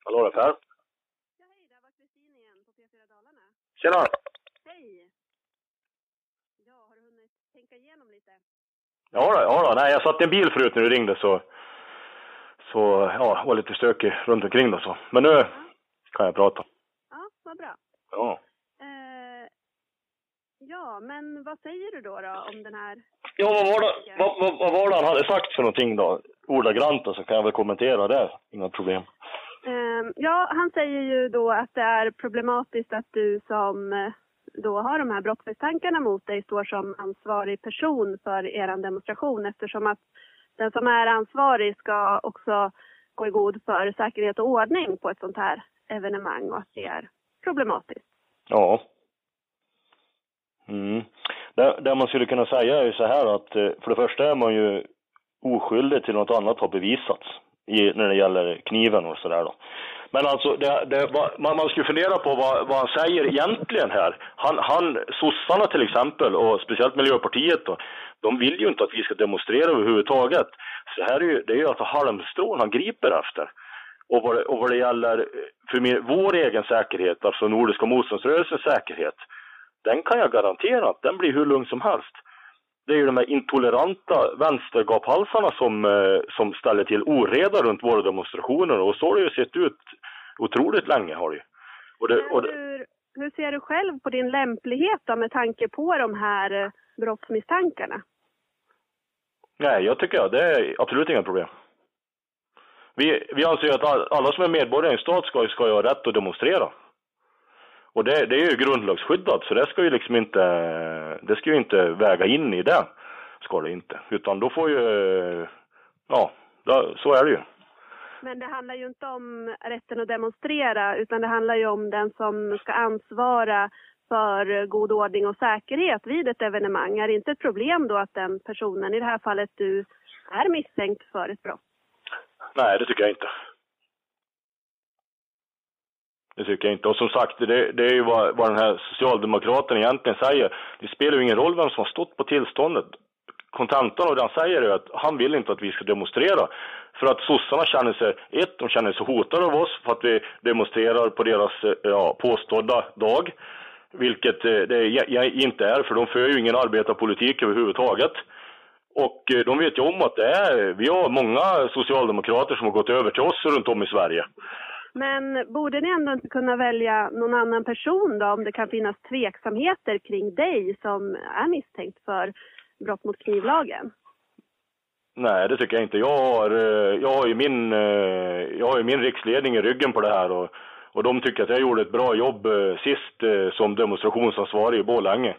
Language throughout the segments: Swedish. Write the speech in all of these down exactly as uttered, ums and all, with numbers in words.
Hallå, det är Per. Ja, hej, det var Kristin igen på P fyra Dalarna. Tjena! Hej! Ja, har du hunnit tänka igenom lite? Ja då, ja då. Nej, jag satt i en bil förut när du ringde så... Så, ja, var lite stökig runt omkring då så. Men nu ja. kan jag prata. Ja, vad bra. Ja. Eh, ja, men vad säger du då, då om den här... Ja, vad var det, vad, vad, vad var det han hade sagt för någonting då? Ordagrant då, så kan jag väl kommentera det. Inga problem. Eh, ja, han säger ju då att det är problematiskt att du som eh, då har de här brottsmisstankarna mot dig står som ansvarig person för er demonstration, eftersom att den som är ansvarig ska också gå i god för säkerhet och ordning på ett sånt här evenemang och att det är problematiskt. Ja. Mm. Det, det man skulle kunna säga är ju så här att för det första är man ju oskyldig till något annat har bevisats i, när det gäller kniven och sådär då. Men alltså, det, det, man, man skulle fundera på vad, vad han säger egentligen här. Han, han, sossarna till exempel, och speciellt Miljöpartiet då, de vill ju inte att vi ska demonstrera överhuvudtaget. Så här är ju, det är ju alltså halmstrån han griper efter. Och vad, och vad det gäller för min, vår egen säkerhet, alltså Nordiska motståndsrörelsens säkerhet, den kan jag garantera att den blir hur lugn som helst. Det är ju de här intoleranta vänstergaphalsarna som, eh, som ställer till oreda runt våra demonstrationer. Och så har det ju sett ut otroligt länge har det. Och det, och det... Hur, hur ser du själv på din lämplighet då, med tanke på de här eh, brottsmisstankarna? Nej, jag tycker att det är absolut inga problem. Vi, vi anser ju att alla som är medborgare i en stat ska, ska ju ha rätt att demonstrera. Och det, det är ju grundlagsskyddat, så det ska ju liksom inte, det ska ju inte väga in i det. Ska det inte. Utan då får ju, ja, då, så är det ju. Men det handlar ju inte om rätten att demonstrera, utan det handlar ju om den som ska ansvara för god ordning och säkerhet vid ett evenemang. Är det inte ett problem då att den personen, i det här fallet du, är misstänkt för ett brott? Nej, det tycker jag inte. Det tycker jag inte. Och som sagt, det, det är ju vad, vad den här socialdemokraten egentligen säger. Det spelar ju ingen roll vem som har stått på tillståndet. Kontentan och det han säger är att han vill inte att vi ska demonstrera. För att sossarna känner sig, ett, de känner sig hotade av oss för att vi demonstrerar på deras ja, påstådda dag. Vilket det inte är, för de för ju ingen arbetarpolitik överhuvudtaget. Och de vet ju om att det är, vi har många socialdemokrater som har gått över till oss runt om i Sverige. Men borde ni ändå inte kunna välja någon annan person då, om det kan finnas tveksamheter kring dig som är misstänkt för brott mot knivlagen? Nej, det tycker jag inte. Jag har, jag har ju min, jag har ju min riksledning i ryggen på det här och, och de tycker att jag gjorde ett bra jobb sist som demonstrationsansvarig i Borlänge.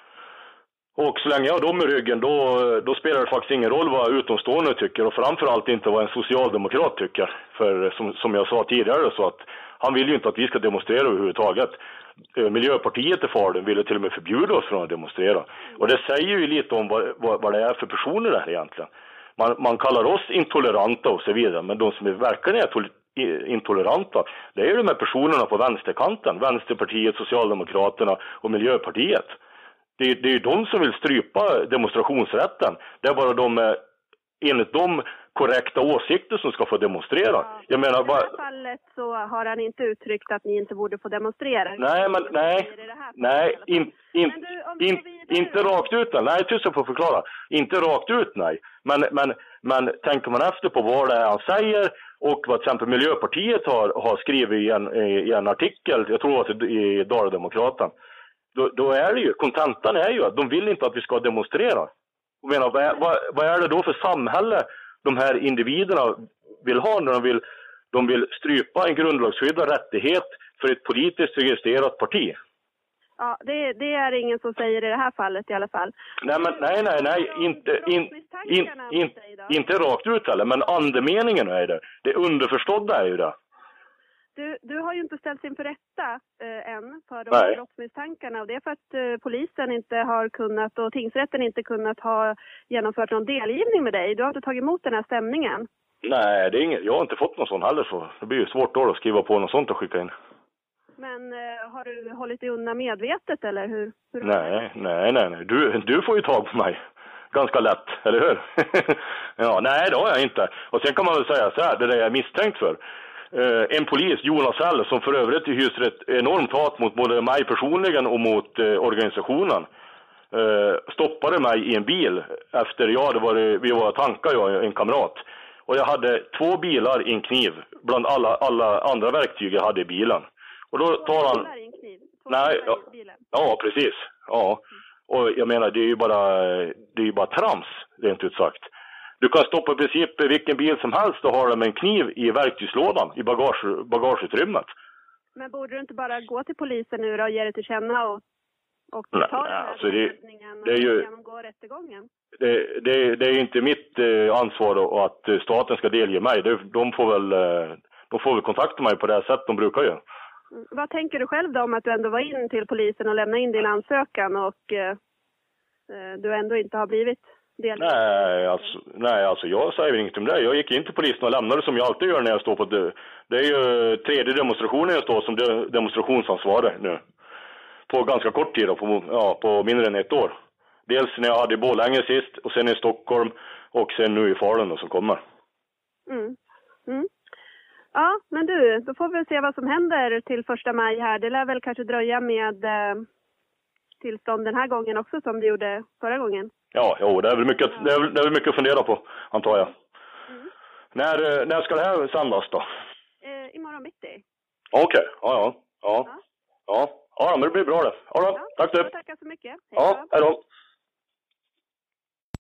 Och så länge jag har dem i ryggen, då, då spelar det faktiskt ingen roll vad utomstående tycker. Och framförallt inte vad en socialdemokrat tycker. För som, som jag sa tidigare, så att han vill ju inte att vi ska demonstrera överhuvudtaget. Miljöpartiet i Falun ville till och med förbjuda oss från att demonstrera. Och det säger ju lite om vad, vad, vad det är för personer där egentligen. Man, man kallar oss intoleranta och så vidare. Men de som är verkligen är intoleranta, det är ju de här personerna på vänsterkanten. Vänsterpartiet, Socialdemokraterna och Miljöpartiet. Det, det är ju de som vill strypa demonstrationsrätten. Det är bara de, enligt de korrekta åsikter som ska få demonstrera. Ja, jag menar, i det här fallet så har han inte uttryckt att ni inte borde få demonstrera. Nej, men nej, nej, in, in, du, in, inte rakt ut. Nej, tyst jag får förklara. Inte rakt ut, nej. Men, men, men tänker man efter på vad det är han säger och vad till exempel Miljöpartiet har, har skrivit i en, i en artikel, jag tror att det i Dala-Demokraten. Då, då är det ju, kontentan är ju att de vill inte att vi ska demonstrera. Jag menar, vad, är, vad, vad är det då för samhälle de här individerna vill ha när de vill, de vill strypa en grundlagsskyddad rättighet för ett politiskt registrerat parti? Ja, det, det är ingen som säger i det här fallet i alla fall. Nej, men, nej, nej, nej, inte, in, in, in, inte rakt ut heller, men andemeningen är det. Det underförstådda är ju det. Du, du har ju inte ställts inför rätta eh, än för de här brottsmisstankarna, och det är för att eh, polisen inte har kunnat och tingsrätten inte kunnat ha genomfört någon delgivning med dig. Du har inte tagit emot den här stämningen. Nej, det är inget, jag har inte fått någon sån heller, så det blir ju svårt då att skriva på något sånt och skicka in. Men eh, har du hållit dig undan medvetet eller hur? hur nej, nej, nej, nej. Du, du får ju tag på mig. Ganska lätt, eller hur? ja, nej, det har jag inte. Och sen kan man väl säga så här, det där jag är misstänkt för. eh, en polis, Jonas Hell, som för övrigt hyser ett enormt hat mot både mig personligen och mot eh, organisationen, eh, stoppade mig i en bil efter jag hade varit, vi var tankar, jag och en kamrat. Och jag hade två bilar i en kniv bland alla, alla andra verktyg jag hade i bilen. Och då tar han... Nej, ja, ja, precis. Ja. Och jag menar, det är ju bara, det är ju bara trams, rent ut sagt. Du kan stoppa i princip vilken bil som helst och ha den med en kniv i verktygslådan, i bagage, bagageutrymmet. Men borde du inte bara gå till polisen nu och ge det till känna och, och ta nej, den här alltså det, och det är ju, genomgå rättegången? Det, det, det är ju inte mitt eh, ansvar att staten ska delge mig. Det, de, får väl, eh, de får väl kontakta mig på det här sättet de brukar göra. Mm. Vad tänker du själv då om att du ändå var in till polisen och lämnade in din ansökan och eh, du ändå inte har blivit delgiven? Nej, alltså, nej, alltså jag säger inget om det. Jag gick in till polisen och lämnade som jag alltid gör när jag står på det. Det är ju tredje demonstrationen jag står som de, demonstrationsansvarig nu. På ganska kort tid då, på, ja, på mindre än ett år. Dels när jag hade i Borlänge sist och sen i Stockholm och sen nu i Falun som kommer. Mm. Mm. Ja, men du, då får vi se vad som händer till första maj här. Det lär väl kanske dröja med eh, tillstånd den här gången också som det gjorde förra gången. Ja, jo, det är väl mycket, det är väl, det är väl mycket att fundera på, antar jag. Mm. När, när ska det här sändas då? Eh, imorgon bitti. Okej, okay. ja, ja, ja. Ja, ja, men det blir bra det. Ja, då. Ja, tack du. Tackar så mycket. Hej ja, hej då.